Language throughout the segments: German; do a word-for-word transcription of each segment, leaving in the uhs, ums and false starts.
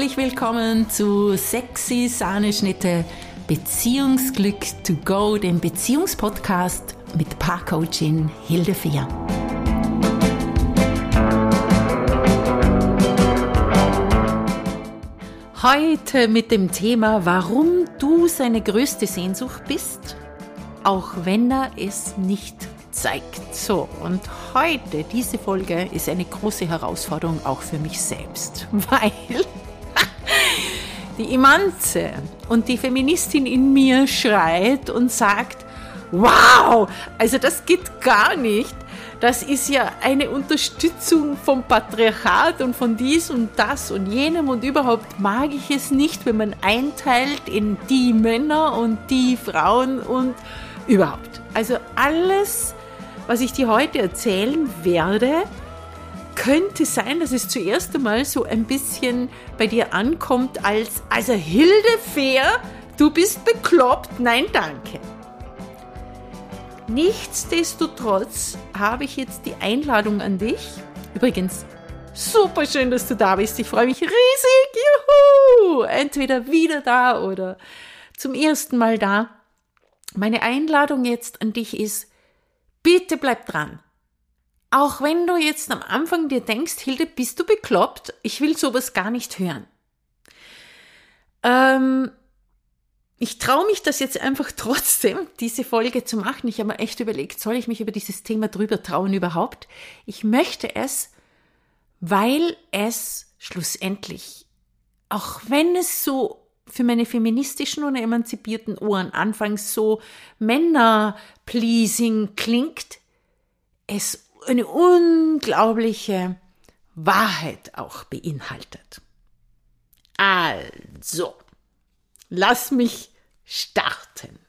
Herzlich willkommen zu Sexy Sahneschnitte Beziehungsglück to go, dem Beziehungspodcast mit Paarcoachin Hilde Fehr. Heute mit dem Thema, warum du seine größte Sehnsucht bist, auch wenn er es nicht zeigt. So, und heute, diese Folge ist eine große Herausforderung auch für mich selbst, weil die Imanze und die Feministin in mir schreit und sagt, wow, also das geht gar nicht. Das ist ja eine Unterstützung vom Patriarchat und von dies und das und jenem und überhaupt mag ich es nicht, wenn man einteilt in die Männer und die Frauen und überhaupt. Also alles, was ich dir heute erzählen werde, könnte sein, dass es zuerst einmal so ein bisschen bei dir ankommt als, also Hilde Fehr, du bist bekloppt, nein danke. Nichtsdestotrotz habe ich jetzt die Einladung an dich. Übrigens, super schön, dass du da bist. Ich freue mich riesig. Juhu! Entweder wieder da oder zum ersten Mal da. Meine Einladung jetzt an dich ist, bitte bleib dran. Auch wenn du jetzt am Anfang dir denkst, Hilde, bist du bekloppt? Ich will sowas gar nicht hören. Ähm... Ich traue mich das jetzt einfach trotzdem, diese Folge zu machen. Ich habe mir echt überlegt, soll ich mich über dieses Thema drüber trauen überhaupt? Ich möchte es, weil es schlussendlich, auch wenn es so für meine feministischen und emanzipierten Ohren anfangs so Männer-pleasing klingt, es eine unglaubliche Wahrheit auch beinhaltet. Also, lass mich starten.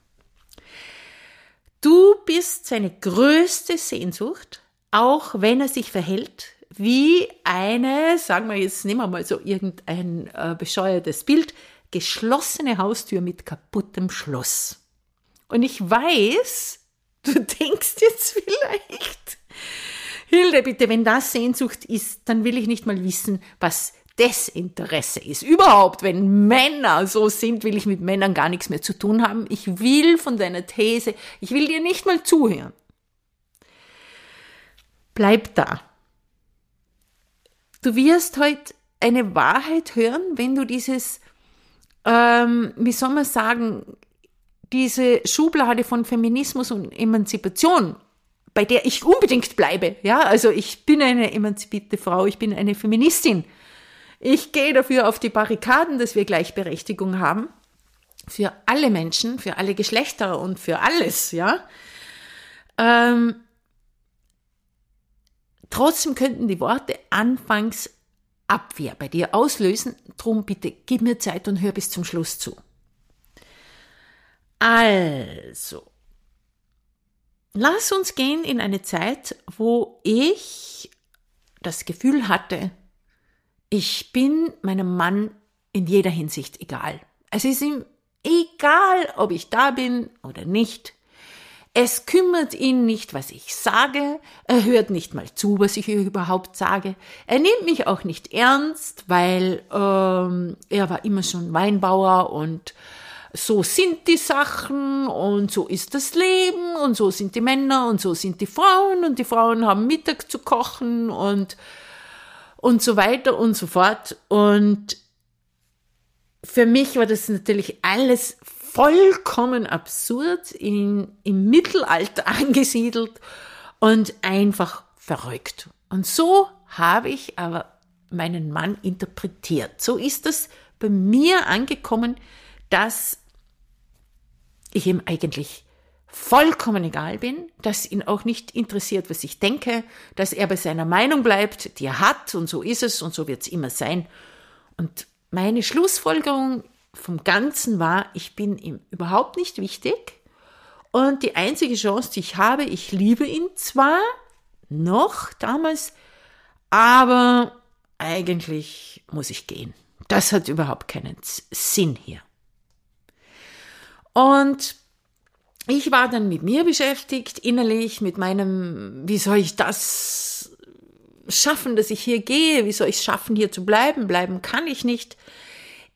Du bist seine größte Sehnsucht, auch wenn er sich verhält wie eine, sagen wir jetzt, nehmen wir mal so irgendein äh, bescheuertes Bild, geschlossene Haustür mit kaputtem Schloss. Und ich weiß, du denkst jetzt vielleicht, Hilde, bitte, wenn das Sehnsucht ist, dann will ich nicht mal wissen, was Desinteresse ist. Überhaupt, wenn Männer so sind, will ich mit Männern gar nichts mehr zu tun haben. Ich will von deiner These, ich will dir nicht mal zuhören. Bleib da. Du wirst heute eine Wahrheit hören, wenn du dieses, ähm, wie soll man sagen, diese Schublade von Feminismus und Emanzipation, bei der ich unbedingt bleibe. Ja, also ich bin eine emanzipierte Frau, ich bin eine Feministin. Ich gehe dafür auf die Barrikaden, dass wir Gleichberechtigung haben. Für alle Menschen, für alle Geschlechter und für alles, ja. Ähm, trotzdem könnten die Worte anfangs Abwehr bei dir auslösen. Drum bitte, gib mir Zeit und hör bis zum Schluss zu. Also, lass uns gehen in eine Zeit, wo ich das Gefühl hatte, ich bin meinem Mann in jeder Hinsicht egal. Es ist ihm egal, ob ich da bin oder nicht. Es kümmert ihn nicht, was ich sage. Er hört nicht mal zu, was ich überhaupt sage. Er nimmt mich auch nicht ernst, weil ähm, er war immer schon Weinbauer und so sind die Sachen und so ist das Leben und so sind die Männer und so sind die Frauen und die Frauen haben Mittag zu kochen und und so weiter und so fort. Und für mich war das natürlich alles vollkommen absurd, in, im Mittelalter angesiedelt und einfach verrückt. Und so habe ich aber meinen Mann interpretiert. So ist das bei mir angekommen, dass ich ihm eigentlich vollkommen egal bin, dass ihn auch nicht interessiert, was ich denke, dass er bei seiner Meinung bleibt, die er hat und so ist es und so wird es immer sein. Und meine Schlussfolgerung vom Ganzen war, ich bin ihm überhaupt nicht wichtig und die einzige Chance, die ich habe, ich liebe ihn zwar noch damals, aber eigentlich muss ich gehen. Das hat überhaupt keinen Sinn hier. Und ich war dann mit mir beschäftigt, innerlich, mit meinem, wie soll ich das schaffen, dass ich hier gehe? Wie soll ich es schaffen, hier zu bleiben? Bleiben kann ich nicht.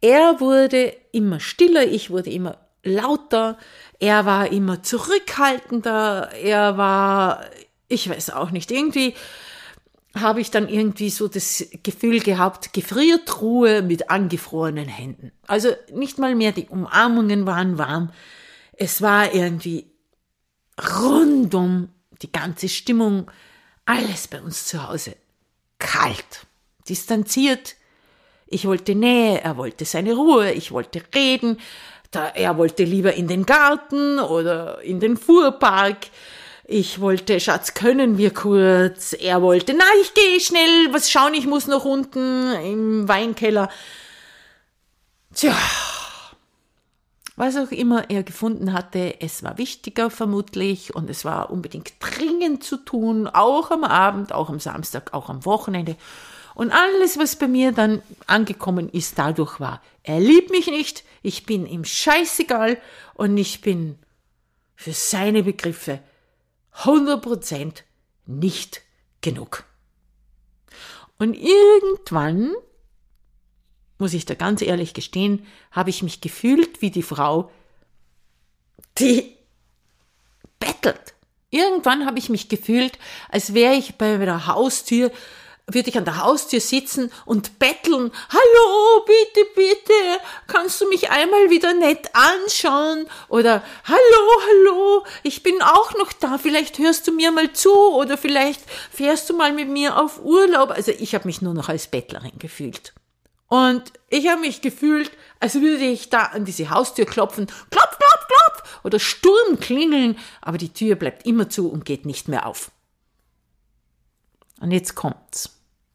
er wurde immer stiller, ich wurde immer lauter, er war immer zurückhaltender, er war, ich weiß auch nicht, irgendwie habe ich dann irgendwie so das Gefühl gehabt, Gefriertruhe mit angefrorenen Händen. Also nicht mal mehr die Umarmungen waren warm, es war irgendwie rundum die ganze Stimmung, alles bei uns zu Hause kalt, distanziert. Ich wollte Nähe, er wollte seine Ruhe, ich wollte reden, da, er wollte lieber in den Garten oder in den Fuhrpark. Ich wollte, Schatz, können wir kurz? Er wollte, na, ich gehe schnell, was schauen, ich muss noch unten im Weinkeller. Tja, was auch immer er gefunden hatte, es war wichtiger vermutlich und es war unbedingt dringend zu tun, auch am Abend, auch am Samstag, auch am Wochenende. Und alles, was bei mir dann angekommen ist, dadurch war, er liebt mich nicht, ich bin ihm scheißegal und ich bin für seine Begriffe hundert Prozent nicht genug. Und irgendwann, muss ich da ganz ehrlich gestehen, habe ich mich gefühlt wie die Frau, die bettelt. Irgendwann habe ich mich gefühlt, als wäre ich bei der Haustür, würde ich an der Haustür sitzen und betteln. Hallo, bitte, bitte, kannst du mich einmal wieder nett anschauen? Oder hallo, hallo, ich bin auch noch da, vielleicht hörst du mir mal zu oder vielleicht fährst du mal mit mir auf Urlaub. Also ich habe mich nur noch als Bettlerin gefühlt. Und ich habe mich gefühlt, als würde ich da an diese Haustür klopfen, klopf, klopf, klopf, oder Sturm klingeln, aber die Tür bleibt immer zu und geht nicht mehr auf. Und jetzt kommt's.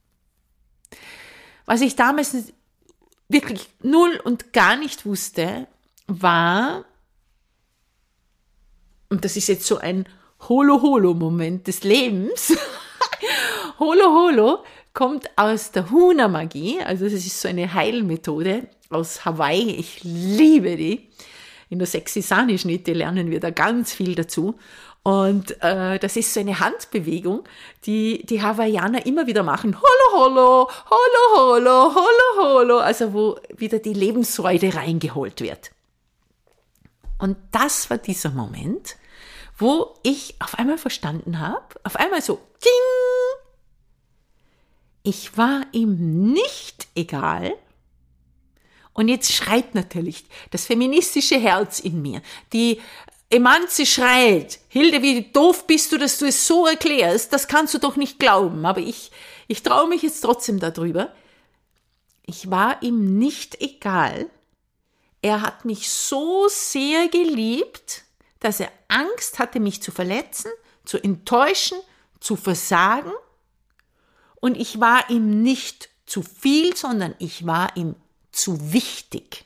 Was ich damals wirklich null und gar nicht wusste, war, und das ist jetzt so ein Holo-Holo-Moment des Lebens, Holo-Holo kommt aus der Huna-Magie, also das ist so eine Heilmethode aus Hawaii, ich liebe die. In der Sexy-Sani-Schnitte lernen wir da ganz viel dazu. Und äh, das ist so eine Handbewegung, die die Hawaiianer immer wieder machen. Holo, holo, holo, holo, holo, holo. Also wo wieder die Lebensfreude reingeholt wird. Und das war dieser Moment, wo ich auf einmal verstanden habe, auf einmal so, ding, ich war ihm nicht egal. Und jetzt schreit natürlich das feministische Herz in mir, die Emanze schreit, Hilde, wie doof bist du, dass du es so erklärst, das kannst du doch nicht glauben, aber ich, ich traue mich jetzt trotzdem darüber. Ich war ihm nicht egal, er hat mich so sehr geliebt, dass er Angst hatte, mich zu verletzen, zu enttäuschen, zu versagen und ich war ihm nicht zu viel, sondern ich war ihm zu wichtig.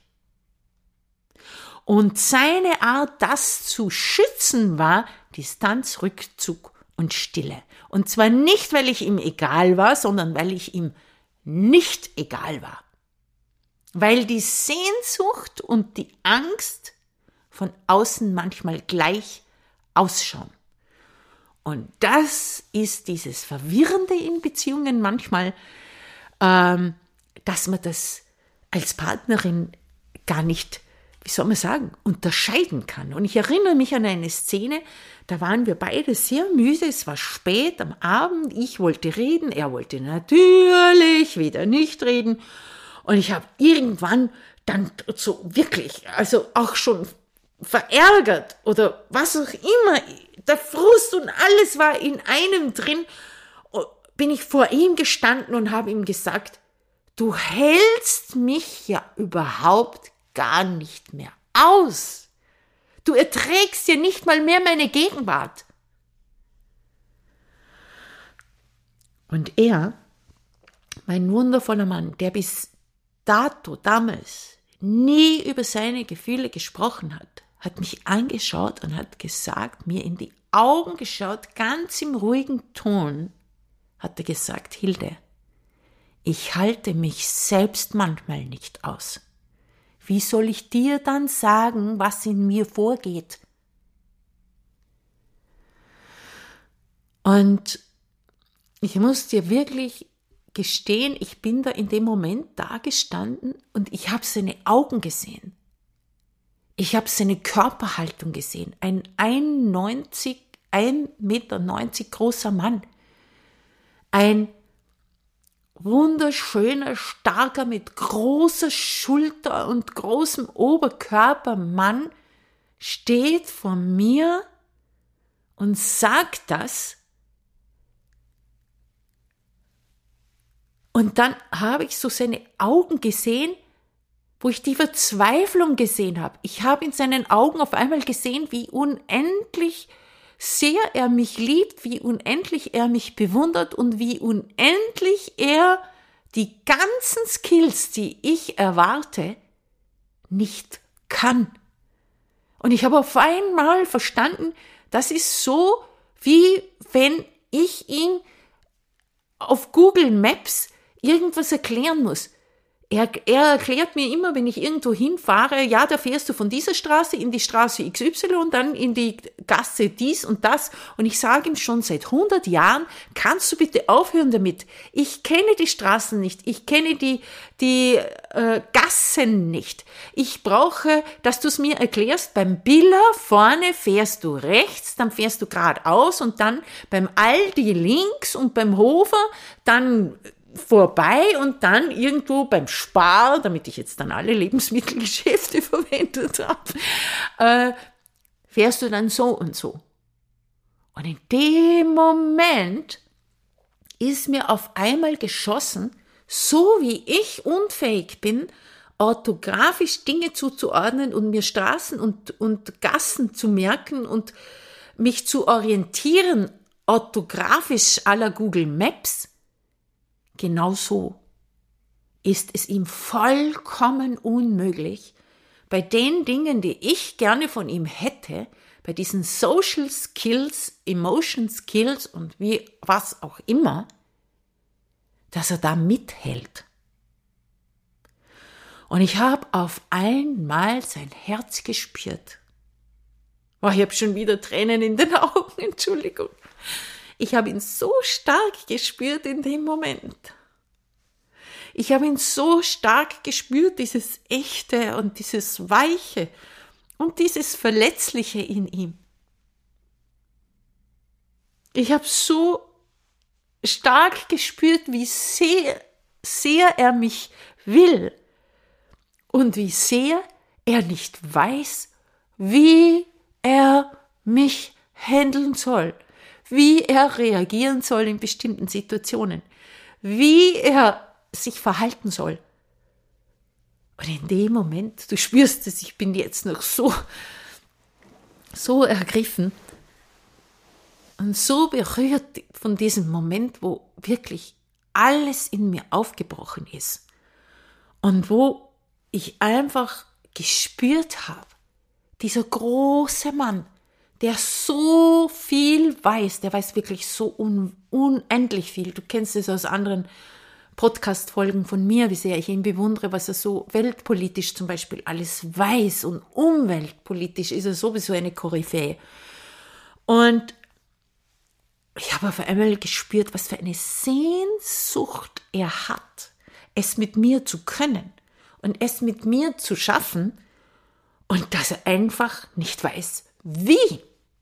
Und seine Art, das zu schützen, war Distanz, Rückzug und Stille. Und zwar nicht, weil ich ihm egal war, sondern weil ich ihm nicht egal war. Weil die Sehnsucht und die Angst von außen manchmal gleich ausschauen. Und das ist dieses Verwirrende in Beziehungen manchmal, ähm, dass man das als Partnerin gar nicht, wie soll man sagen, unterscheiden kann. Und ich erinnere mich an eine Szene, da waren wir beide sehr müde, es war spät am Abend, ich wollte reden, er wollte natürlich wieder nicht reden. Und ich habe irgendwann dann so wirklich, also auch schon verärgert oder was auch immer, der Frust und alles war in einem drin, bin ich vor ihm gestanden und habe ihm gesagt, du hältst mich ja überhaupt gar nicht mehr aus. Du erträgst ja nicht mal mehr meine Gegenwart. Und er, mein wundervoller Mann, der bis dato, damals, nie über seine Gefühle gesprochen hat, hat mich angeschaut und hat gesagt, mir in die Augen geschaut, ganz im ruhigen Ton, hat er gesagt, Hilde, ich halte mich selbst manchmal nicht aus. Wie soll ich dir dann sagen, was in mir vorgeht? Und ich muss dir wirklich gestehen, ich bin da in dem Moment da gestanden und ich habe seine Augen gesehen. Ich habe seine Körperhaltung gesehen. Ein ein Meter neunzig großer Mann. Ein wunderschöner, starker, mit großer Schulter und großem Oberkörper Mann steht vor mir und sagt das. Und dann habe ich so seine Augen gesehen, wo ich die Verzweiflung gesehen habe. Ich habe in seinen Augen auf einmal gesehen, wie unendlich sehr er mich liebt, wie unendlich er mich bewundert und wie unendlich er die ganzen Skills, die ich erwarte, nicht kann. Und ich habe auf einmal verstanden, das ist so, wie wenn ich ihm auf Google Maps irgendwas erklären muss. Er, er erklärt mir immer, wenn ich irgendwo hinfahre, ja, da fährst du von dieser Straße in die Straße X Y, dann in die Gasse dies und das. Und ich sage ihm schon seit hundert Jahren, kannst du bitte aufhören damit? Ich kenne die Straßen nicht, ich kenne die, die äh, Gassen nicht. Ich brauche, dass du es mir erklärst, beim Biller vorne fährst du rechts, dann fährst du geradeaus und dann beim Aldi links und beim Hofer dann vorbei und dann irgendwo beim Spar, damit ich jetzt dann alle Lebensmittelgeschäfte verwendet habe, äh, fährst du dann so und so. Und in dem Moment ist mir auf einmal geschossen, so wie ich unfähig bin, orthografisch Dinge zuzuordnen und mir Straßen und, und Gassen zu merken und mich zu orientieren, orthografisch à la Google Maps. Genauso ist es ihm vollkommen unmöglich, bei den Dingen, die ich gerne von ihm hätte, bei diesen Social Skills, Emotion Skills und wie was auch immer, dass er da mithält. Und ich habe auf einmal sein Herz gespürt. Oh, ich habe schon wieder Tränen in den Augen, Entschuldigung. Ich habe ihn so stark gespürt in dem Moment. Ich habe ihn so stark gespürt, dieses Echte und dieses Weiche und dieses Verletzliche in ihm. Ich habe so stark gespürt, wie sehr, sehr er mich will und wie sehr er nicht weiß, wie er mich handeln soll. Wie er reagieren soll in bestimmten Situationen, wie er sich verhalten soll. Und in dem Moment, du spürst es, ich bin jetzt noch so, so ergriffen und so berührt von diesem Moment, wo wirklich alles in mir aufgebrochen ist und wo ich einfach gespürt habe, dieser große Mann, der so viel weiß, der weiß wirklich so un, unendlich viel. Du kennst es aus anderen Podcast-Folgen von mir, wie sehr ich ihn bewundere, was er so weltpolitisch zum Beispiel alles weiß und umweltpolitisch ist er sowieso eine Koryphäe. Und ich habe auf einmal gespürt, was für eine Sehnsucht er hat, es mit mir zu können und es mit mir zu schaffen und dass er einfach nicht weiß, wie.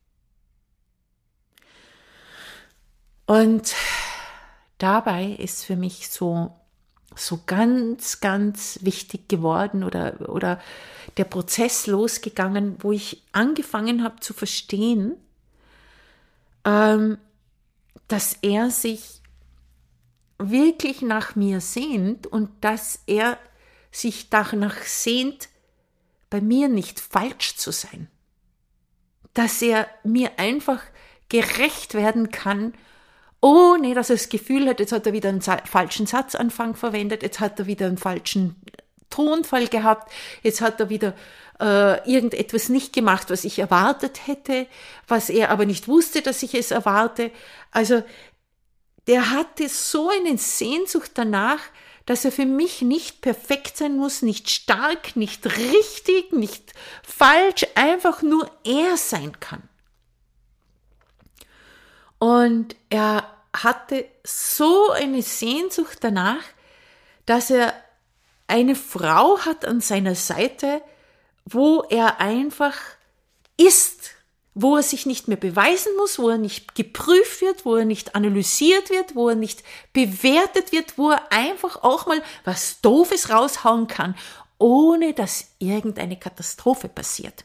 Und dabei ist für mich so, so ganz, ganz wichtig geworden oder, oder der Prozess losgegangen, wo ich angefangen habe zu verstehen, ähm, dass er sich wirklich nach mir sehnt und dass er sich danach sehnt, bei mir nicht falsch zu sein. Dass er mir einfach gerecht werden kann, ohne dass er das Gefühl hat, jetzt hat er wieder einen falschen Satzanfang verwendet, jetzt hat er wieder einen falschen Tonfall gehabt, jetzt hat er wieder äh, irgendetwas nicht gemacht, was ich erwartet hätte, was er aber nicht wusste, dass ich es erwarte. Also der hatte so eine Sehnsucht danach, dass er für mich nicht perfekt sein muss, nicht stark, nicht richtig, nicht falsch, einfach nur er sein kann. Und er hatte so eine Sehnsucht danach, dass er eine Frau hat an seiner Seite, wo er einfach ist, wo er sich nicht mehr beweisen muss, wo er nicht geprüft wird, wo er nicht analysiert wird, wo er nicht bewertet wird, wo er einfach auch mal was Doofes raushauen kann, ohne dass irgendeine Katastrophe passiert.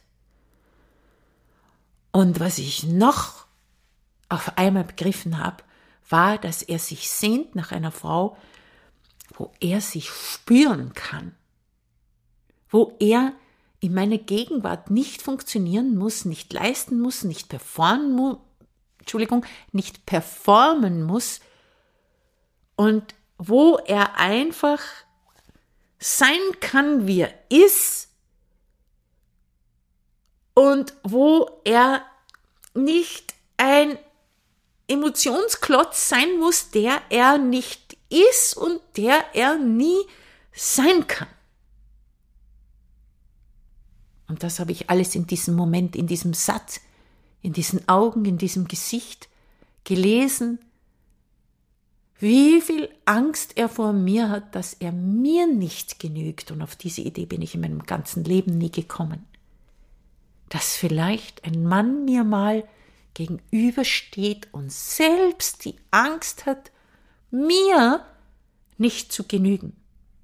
Und was ich noch auf einmal begriffen habe, war, dass er sich sehnt nach einer Frau, wo er sich spüren kann, wo er in meiner Gegenwart nicht funktionieren muss, nicht leisten muss, nicht performen muss, Entschuldigung, nicht performen muss und wo er einfach sein kann, wie er ist und wo er nicht ein Emotionsklotz sein muss, der er nicht ist und der er nie sein kann. Und das habe ich alles in diesem Moment, in diesem Satz, in diesen Augen, in diesem Gesicht gelesen, wie viel Angst er vor mir hat, dass er mir nicht genügt. Und auf diese Idee bin ich in meinem ganzen Leben nie gekommen. Dass vielleicht ein Mann mir mal gegenübersteht und selbst die Angst hat, mir nicht zu genügen.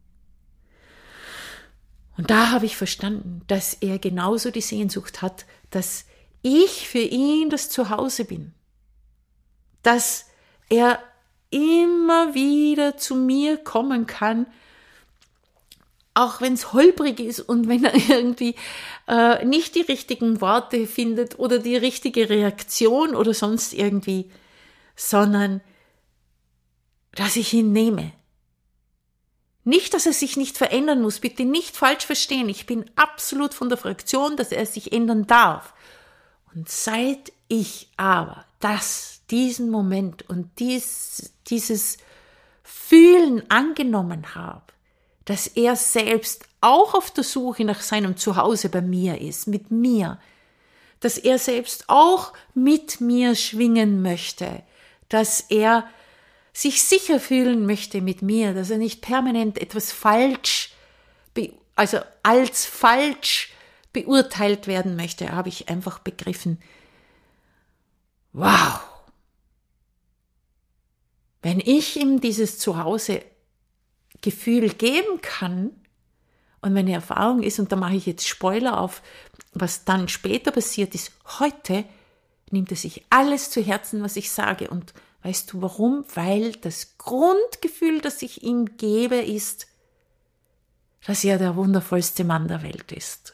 Und da habe ich verstanden, dass er genauso die Sehnsucht hat, dass ich für ihn das Zuhause bin. Dass er immer wieder zu mir kommen kann, auch wenn es holprig ist und wenn er irgendwie äh, nicht die richtigen Worte findet oder die richtige Reaktion oder sonst irgendwie, sondern dass ich ihn nehme. Nicht, dass er sich nicht verändern muss, bitte nicht falsch verstehen. Ich bin absolut von der Fraktion, dass er sich ändern darf. Und seit ich aber das, diesen Moment und dies, dieses Fühlen angenommen habe, dass er selbst auch auf der Suche nach seinem Zuhause bei mir ist, mit mir, dass er selbst auch mit mir schwingen möchte, dass er sich sicher fühlen möchte mit mir, dass er nicht permanent etwas falsch, also als falsch beurteilt werden möchte, habe ich einfach begriffen, wow, wenn ich ihm dieses Zuhause-Gefühl geben kann und meine Erfahrung ist, und da mache ich jetzt Spoiler auf, was dann später passiert ist, heute nimmt er sich alles zu Herzen, was ich sage. Und weißt du warum? Weil das Grundgefühl, das ich ihm gebe, ist, dass er der wundervollste Mann der Welt ist.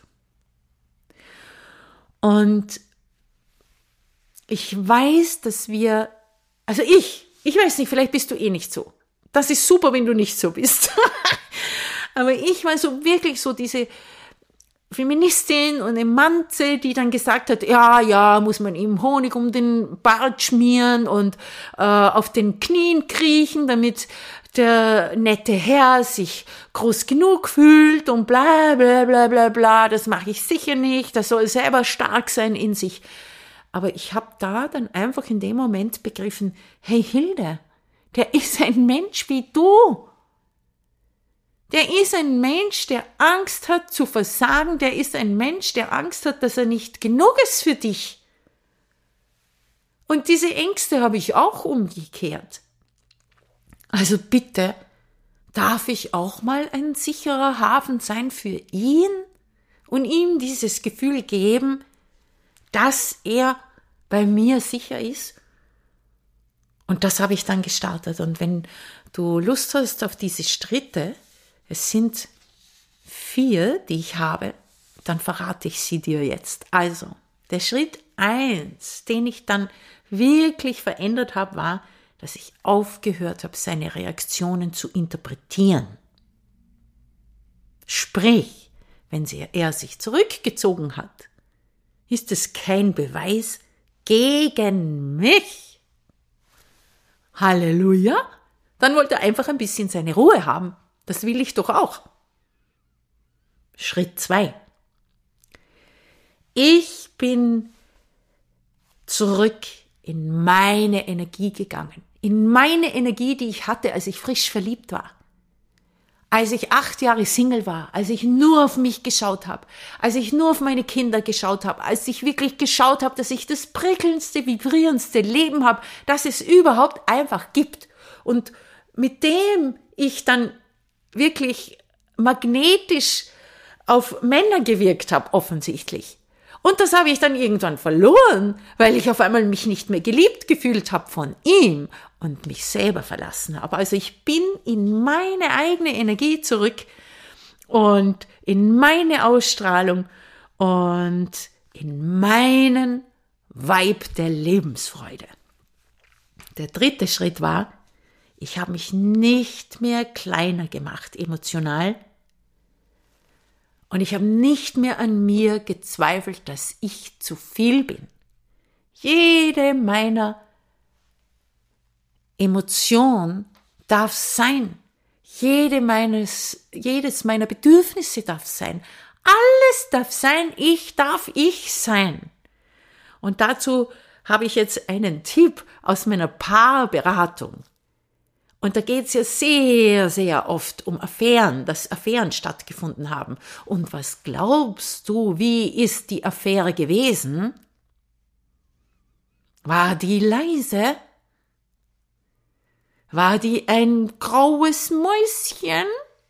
Und ich weiß, dass wir, also ich, ich weiß nicht, vielleicht bist du eh nicht so. Das ist super, wenn du nicht so bist. Aber ich war so wirklich so diese Feministin und eine Manze, die dann gesagt hat, ja, ja, muss man ihm Honig um den Bart schmieren und äh, auf den Knien kriechen, damit der nette Herr sich groß genug fühlt und bla bla bla bla bla, das mache ich sicher nicht, das soll selber stark sein in sich. Aber ich habe da dann einfach in dem Moment begriffen, hey Hilde, der ist ein Mensch wie du. Der ist ein Mensch, der Angst hat zu versagen. Der ist ein Mensch, der Angst hat, dass er nicht genug ist für dich. Und diese Ängste habe ich auch umgekehrt. Also bitte, darf ich auch mal ein sicherer Hafen sein für ihn und ihm dieses Gefühl geben, dass er bei mir sicher ist? Und das habe ich dann gestartet. Und wenn du Lust hast auf diese Schritte, es sind vier, die ich habe, dann verrate ich sie dir jetzt. Also, der Schritt eins, den ich dann wirklich verändert habe, war, dass ich aufgehört habe, seine Reaktionen zu interpretieren. Sprich, wenn sie, er sich zurückgezogen hat, ist es kein Beweis gegen mich. Halleluja! Dann wollte er einfach ein bisschen seine Ruhe haben. Das will ich doch auch. Schritt zwei. Ich bin zurück in meine Energie gegangen, in meine Energie, die ich hatte, als ich frisch verliebt war. Als ich acht Jahre Single war, als ich nur auf mich geschaut habe, als ich nur auf meine Kinder geschaut habe, als ich wirklich geschaut habe, dass ich das prickelndste, vibrierendste Leben habe, das es überhaupt einfach gibt. Und mit dem ich dann wirklich magnetisch auf Männer gewirkt habe, offensichtlich. Und das habe ich dann irgendwann verloren, weil ich auf einmal mich nicht mehr geliebt gefühlt habe von ihm und mich selber verlassen habe. Also ich bin in meine eigene Energie zurück und in meine Ausstrahlung und in meinen Vibe der Lebensfreude. Der dritte Schritt war, ich habe mich nicht mehr kleiner gemacht, emotional. Und ich habe nicht mehr an mir gezweifelt, dass ich zu viel bin. Jede meiner Emotion darf sein. Jede meines, jedes meiner Bedürfnisse darf sein. Alles darf sein. Ich darf ich sein. Und dazu habe ich jetzt einen Tipp aus meiner Paarberatung. Und da geht es ja sehr, sehr oft um Affären, dass Affären stattgefunden haben. Und was glaubst du, wie ist die Affäre gewesen? War die leise? War die ein graues Mäuschen?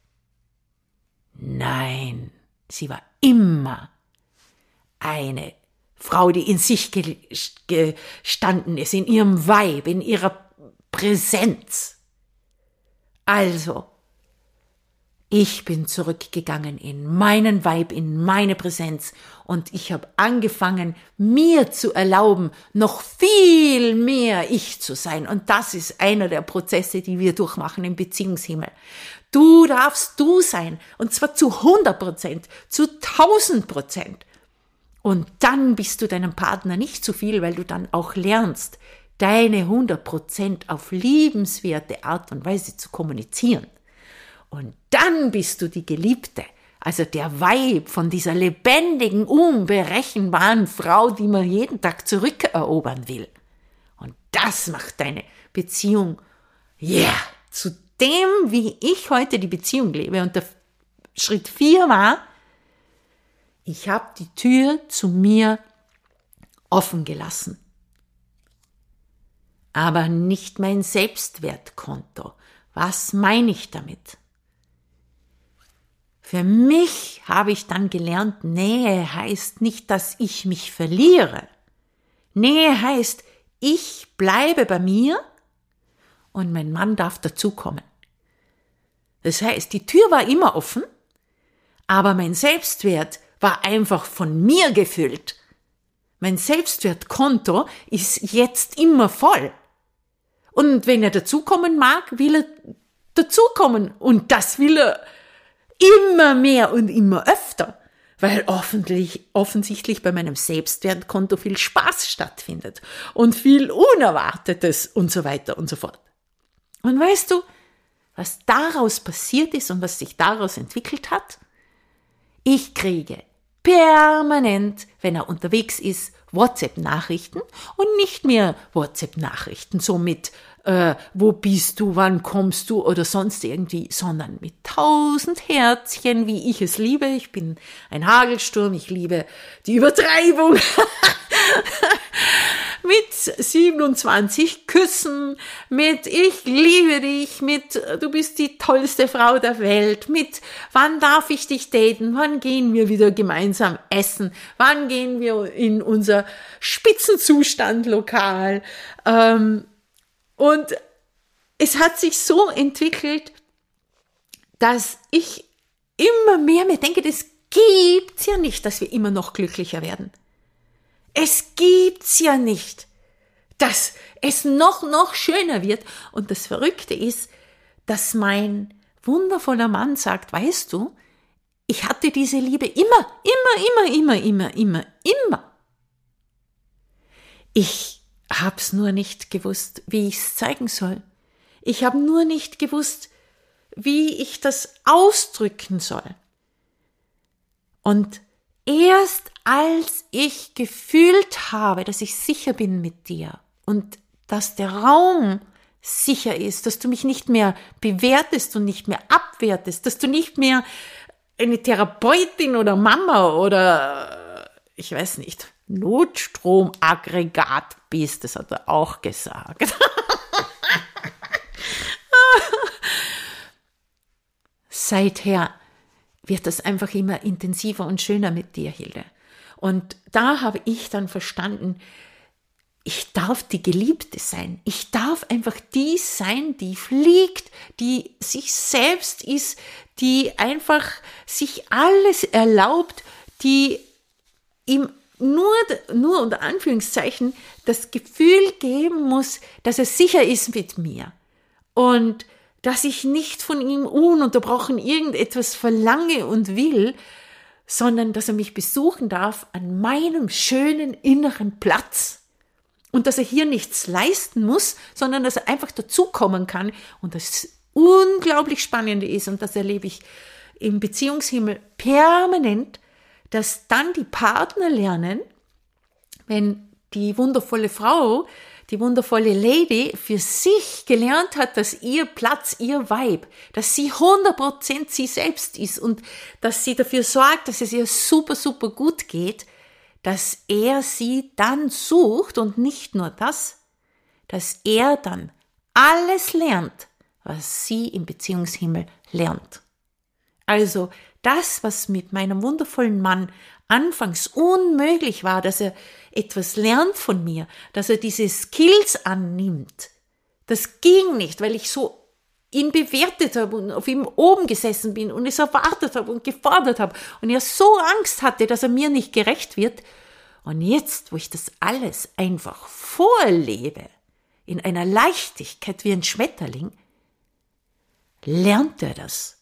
Nein, sie war immer eine Frau, die in sich gestanden ist, in ihrem Vibe, in ihrer Präsenz. Also, ich bin zurückgegangen in meinen Vibe, in meine Präsenz und ich habe angefangen, mir zu erlauben, noch viel mehr ich zu sein. Und das ist einer der Prozesse, die wir durchmachen im Beziehungshimmel. Du darfst du sein und zwar zu hundert Prozent, zu tausend Prozent. Und dann bist du deinem Partner nicht zu viel, weil du dann auch lernst, deine hundert Prozent auf liebenswerte Art und Weise zu kommunizieren. Und dann bist du die Geliebte, also der Weib von dieser lebendigen, unberechenbaren Frau, die man jeden Tag zurückerobern will. Und das macht deine Beziehung, ja, yeah, zu dem, wie ich heute die Beziehung lebe. Und der Schritt vier war, ich habe die Tür zu mir offen gelassen. Aber nicht mein Selbstwertkonto. Was meine ich damit? Für mich habe ich dann gelernt, Nähe heißt nicht, dass ich mich verliere. Nähe heißt, ich bleibe bei mir und mein Mann darf dazukommen. Das heißt, die Tür war immer offen, aber mein Selbstwert war einfach von mir gefüllt. Mein Selbstwertkonto ist jetzt immer voll. Und wenn er dazukommen mag, will er dazukommen. Und das will er immer mehr und immer öfter, weil offentlich, offensichtlich bei meinem Selbstwertkonto viel Spaß stattfindet und viel Unerwartetes und so weiter und so fort. Und weißt du, was daraus passiert ist und was sich daraus entwickelt hat? Ich kriege permanent, wenn er unterwegs ist, WhatsApp-Nachrichten und nicht mehr WhatsApp-Nachrichten, so mit, äh, wo bist du, wann kommst du oder sonst irgendwie, sondern mit tausend Herzchen, wie ich es liebe. Ich bin ein Hagelsturm, ich liebe die Übertreibung. Mit siebenundzwanzig Küssen, mit ich liebe dich, mit du bist die tollste Frau der Welt, mit wann darf ich dich daten, wann gehen wir wieder gemeinsam essen, wann gehen wir in unser Spitzenzustand-Lokal. Ähm, und es hat sich so entwickelt, dass ich immer mehr mir denke, das gibt's ja nicht, dass wir immer noch glücklicher werden. Es gibt's ja nicht, dass es noch, noch schöner wird. Und das Verrückte ist, dass mein wundervoller Mann sagt, weißt du, ich hatte diese Liebe immer, immer, immer, immer, immer, immer, immer. Ich hab's nur nicht gewusst, wie ich's zeigen soll. Ich habe nur nicht gewusst, wie ich das ausdrücken soll. Und erst als ich gefühlt habe, dass ich sicher bin mit dir und dass der Raum sicher ist, dass du mich nicht mehr bewertest und nicht mehr abwertest, dass du nicht mehr eine Therapeutin oder Mama oder, ich weiß nicht, Notstromaggregat bist. Das hat er auch gesagt. Seither wird das einfach immer intensiver und schöner mit dir, Hilde. Und da habe ich dann verstanden, ich darf die Geliebte sein. Ich darf einfach die sein, die fliegt, die sich selbst ist, die einfach sich alles erlaubt, die ihm nur, nur unter Anführungszeichen das Gefühl geben muss, dass er sicher ist mit mir. Und dass ich nicht von ihm ununterbrochen irgendetwas verlange und will, sondern dass er mich besuchen darf an meinem schönen inneren Platz. Und dass er hier nichts leisten muss, sondern dass er einfach dazukommen kann. Und das unglaublich Spannende ist, und das erlebe ich im Beziehungshimmel permanent, dass dann die Partner lernen, wenn die wundervolle Frau, die wundervolle Lady für sich gelernt hat, dass ihr Platz, ihr Vibe, dass sie hundert Prozent sie selbst ist und dass sie dafür sorgt, dass es ihr super, super gut geht, dass er sie dann sucht und nicht nur das, dass er dann alles lernt, was sie im Beziehungshimmel lernt. Also das, was mit meinem wundervollen Mann anfangs unmöglich war, dass er etwas lernt von mir, dass er diese Skills annimmt, das ging nicht, weil ich so ihn bewertet habe und auf ihm oben gesessen bin und es erwartet habe und gefordert habe und er so Angst hatte, dass er mir nicht gerecht wird. Und jetzt, wo ich das alles einfach vorlebe, in einer Leichtigkeit wie ein Schmetterling, lernt er das.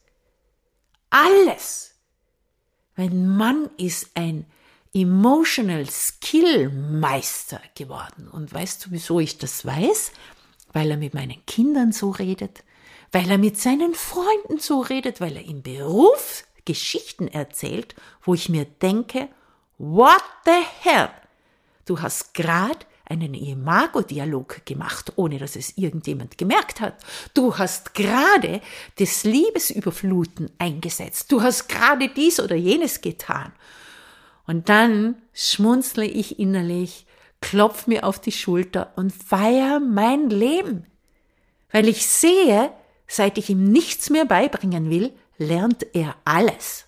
Alles. Mein Mann ist ein Emotional Skill Meister geworden. Und weißt du, wieso ich das weiß? Weil er mit meinen Kindern so redet, weil er mit seinen Freunden so redet, weil er im Beruf Geschichten erzählt, wo ich mir denke, what the hell? Du hast gerade einen Imago-Dialog gemacht, ohne dass es irgendjemand gemerkt hat. Du hast gerade das Liebesüberfluten eingesetzt. Du hast gerade dies oder jenes getan. Und dann schmunzle ich innerlich, klopf mir auf die Schulter und feiere mein Leben. Weil ich sehe, seit ich ihm nichts mehr beibringen will, lernt er alles.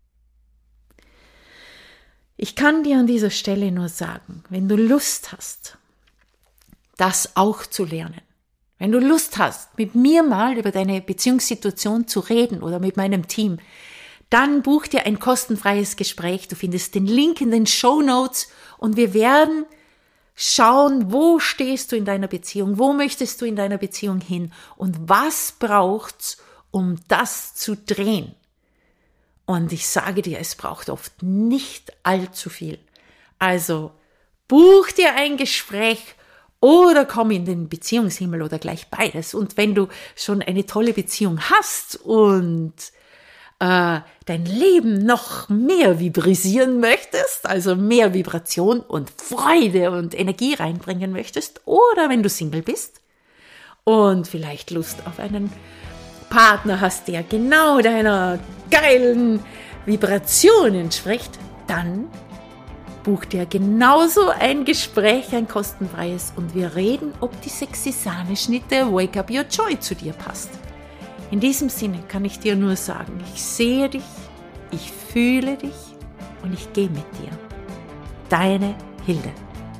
Ich kann dir an dieser Stelle nur sagen, wenn du Lust hast, das auch zu lernen, wenn du Lust hast, mit mir mal über deine Beziehungssituation zu reden oder mit meinem Team, dann buch dir ein kostenfreies Gespräch. Du findest den Link in den Shownotes und wir werden schauen, wo stehst du in deiner Beziehung, wo möchtest du in deiner Beziehung hin und was braucht's, um das zu drehen. Und ich sage dir, es braucht oft nicht allzu viel. Also buch dir ein Gespräch oder komm in den Beziehungshimmel oder gleich beides. Und wenn du schon eine tolle Beziehung hast und äh, dein Leben noch mehr vibrisieren möchtest, also mehr Vibration und Freude und Energie reinbringen möchtest, oder wenn du Single bist und vielleicht Lust auf einen Partner hast, der genau deiner geilen Vibration entspricht, dann buch dir genauso ein Gespräch, ein kostenfreies, und wir reden, ob die sexy Sahneschnitte Wake Up Your Joy zu dir passt. In diesem Sinne kann ich dir nur sagen, ich sehe dich, ich fühle dich und ich gehe mit dir. Deine Hilde.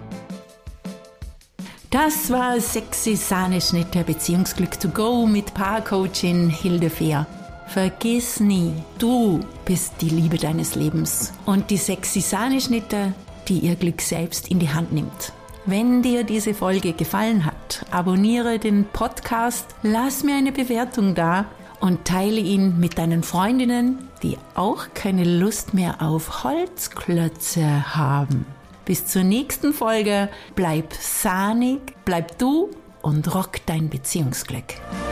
Das war Sexy Sahneschnitte Beziehungsglück to go mit Paarcoachin Hilde Fehr. Vergiss nie, du bist die Liebe deines Lebens und die sexy Sahneschnitte, die ihr Glück selbst in die Hand nimmt. Wenn dir diese Folge gefallen hat, abonniere den Podcast, lass mir eine Bewertung da und teile ihn mit deinen Freundinnen, die auch keine Lust mehr auf Holzklötze haben. Bis zur nächsten Folge, bleib sahnig, bleib du und rock dein Beziehungsglück.